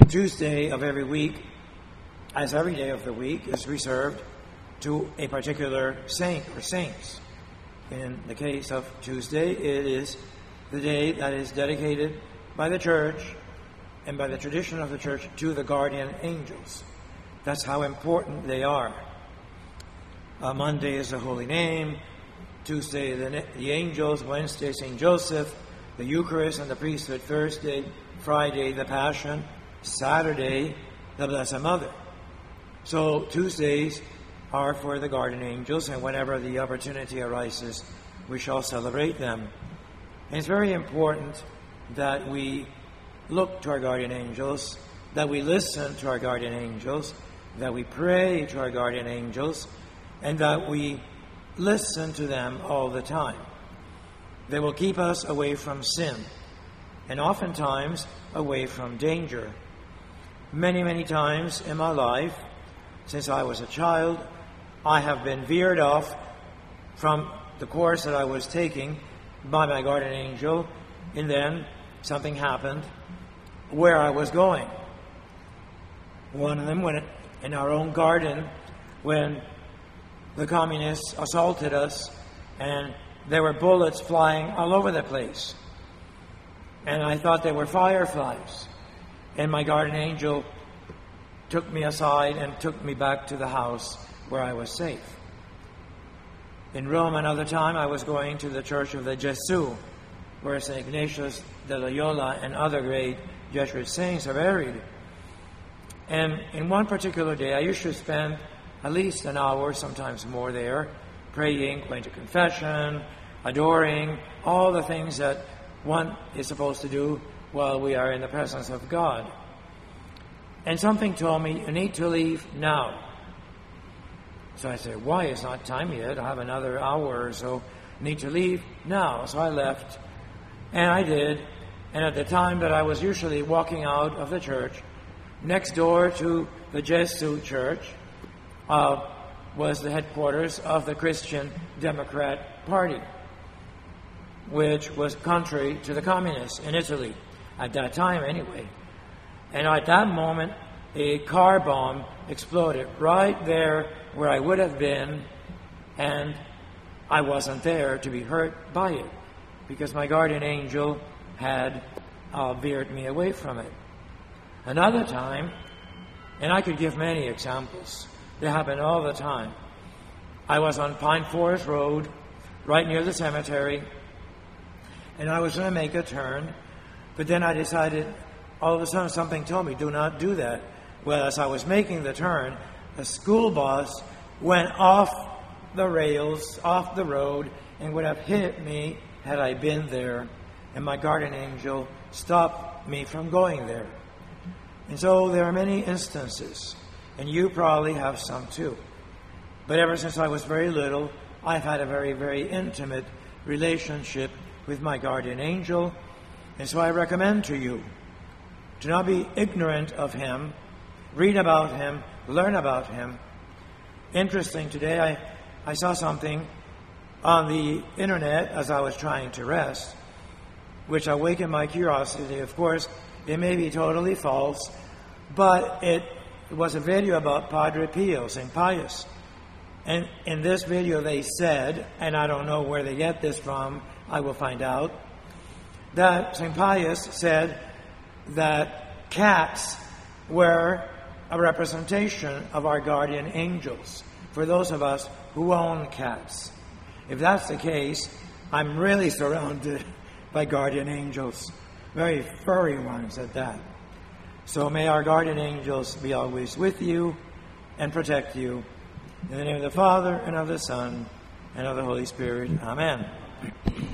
Tuesday of every week, as every day of the week, is reserved to a particular saint or saints. In the case of Tuesday, it is the day that is dedicated by the Church and by the tradition of the Church to the guardian angels. That's how important they are. Monday is the Holy Name, Tuesday the angels, Wednesday St. Joseph, the Eucharist and the priesthood, Thursday, Friday the Passion, Saturday the Blessed Mother. So Tuesdays are for the guardian angels, and whenever the opportunity arises, we shall celebrate them. And it's very important that we look to our guardian angels, that we listen to our guardian angels, that we pray to our guardian angels, and that we listen to them all the time. They will keep us away from sin, and oftentimes away from danger. Many, many times in my life, since I was a child, I have been veered off from the course that I was taking by my guardian angel, and then something happened where I was going. One of them, when in our own garden, when the communists assaulted us, and there were bullets flying all over the place. And I thought they were fireflies. And my guardian angel took me aside and took me back to the house where I was safe. In Rome, another time, I was going to the Church of the Gesù, where St. Ignatius de Loyola and other great Jesuit saints are buried. And in one particular day, I used to spend at least an hour, sometimes more there, praying, going to confession, adoring, all the things that one is supposed to do while we are in the presence of God. And something told me, you need to leave now. So I said, why? It's not time yet. I have another hour or so. Need to leave now. So I left. And I did. And at the time that I was usually walking out of the church, next door to the Jesuit church was the headquarters of the Christian Democrat Party, which was contrary to the communists in Italy, at that time anyway. And at that moment, a car bomb exploded right there where I would have been, and I wasn't there to be hurt by it, because my guardian angel had veered me away from it. Another time, and I could give many examples, they happen all the time. I was on Pine Forest Road, right near the cemetery, and I was going to make a turn, but then I decided, all of a sudden something told me, do not do that. Well, as I was making the turn, a school bus went off the rails, off the road, and would have hit me had I been there, and my guardian angel stopped me from going there. And so there are many instances, and you probably have some too. But ever since I was very little, I've had a very, very intimate relationship with my guardian angel, and so I recommend to you to not be ignorant of him, read about him, learn about him. Interesting, today I saw something on the internet as I was trying to rest, which awakened my curiosity. Of course, it may be totally false, but it was a video about Padre Pio, St. Pius. And in this video they said, and I don't know where they get this from, I will find out, that St. Pius said that cats were a representation of our guardian angels, for those of us who own cats. If that's the case, I'm really surrounded by guardian angels, very furry ones at that. So may our guardian angels be always with you and protect you. In the name of the Father, and of the Son, and of the Holy Spirit. Amen.